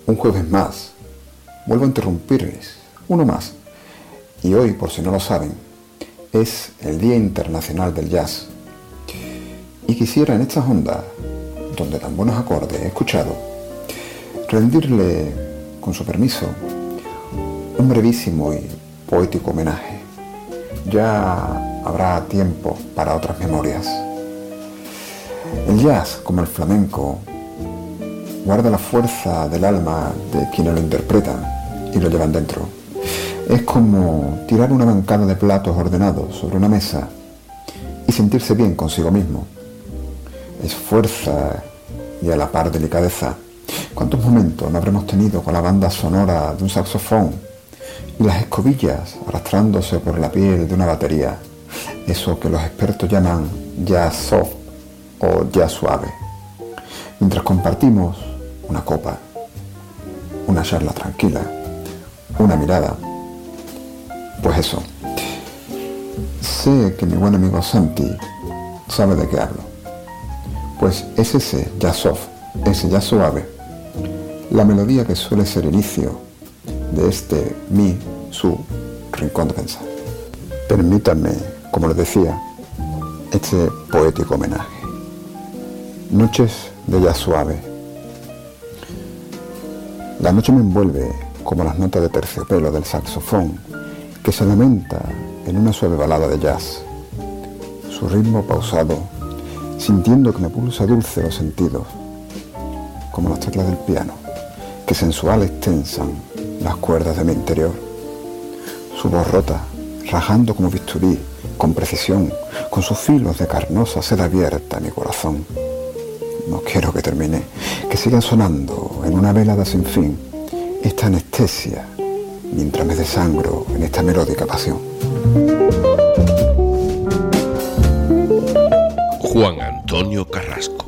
Un jueves más. Vuelvo a interrumpirles. Uno más. Y hoy, por si no lo saben, es el Día Internacional del Jazz. Y quisiera en estas ondas, donde tan buenos acordes he escuchado, rendirle, con su permiso, un brevísimo y poético homenaje. Ya habrá tiempo para otras memorias. El jazz, como el flamenco, guarda la fuerza del alma de quienes lo interpretan y lo llevan dentro. Es como tirar una bancada de platos ordenados sobre una mesa y sentirse bien consigo mismo. Es fuerza y a la par delicadeza. ¿Cuántos momentos no habremos tenido con la banda sonora de un saxofón y las escobillas arrastrándose por la piel de una batería? Eso que los expertos llaman jazz soft o jazz suave. Mientras compartimos una copa, una charla tranquila, una mirada. Pues eso. Sé que mi buen amigo Santi sabe de qué hablo. Pues es ese jazz soft, ese jazz suave, la melodía que suele ser inicio de este su rincón de pensar. Permítanme, como les decía, este poético homenaje. Noches de jazz suave. La noche me envuelve como las notas de terciopelo del saxofón que se lamenta en una suave balada de jazz. Su ritmo pausado, sintiendo que me pulsa dulce los sentidos, como las teclas del piano, que sensuales tensan las cuerdas de mi interior. Su voz rota, rajando como bisturí, con precisión, con sus filos de carnosa seda abierta a mi corazón. No quiero que termine, que siga sonando en una velada sin fin esta anestesia, mientras me desangro en esta melódica pasión. Juan Antonio Carrasco.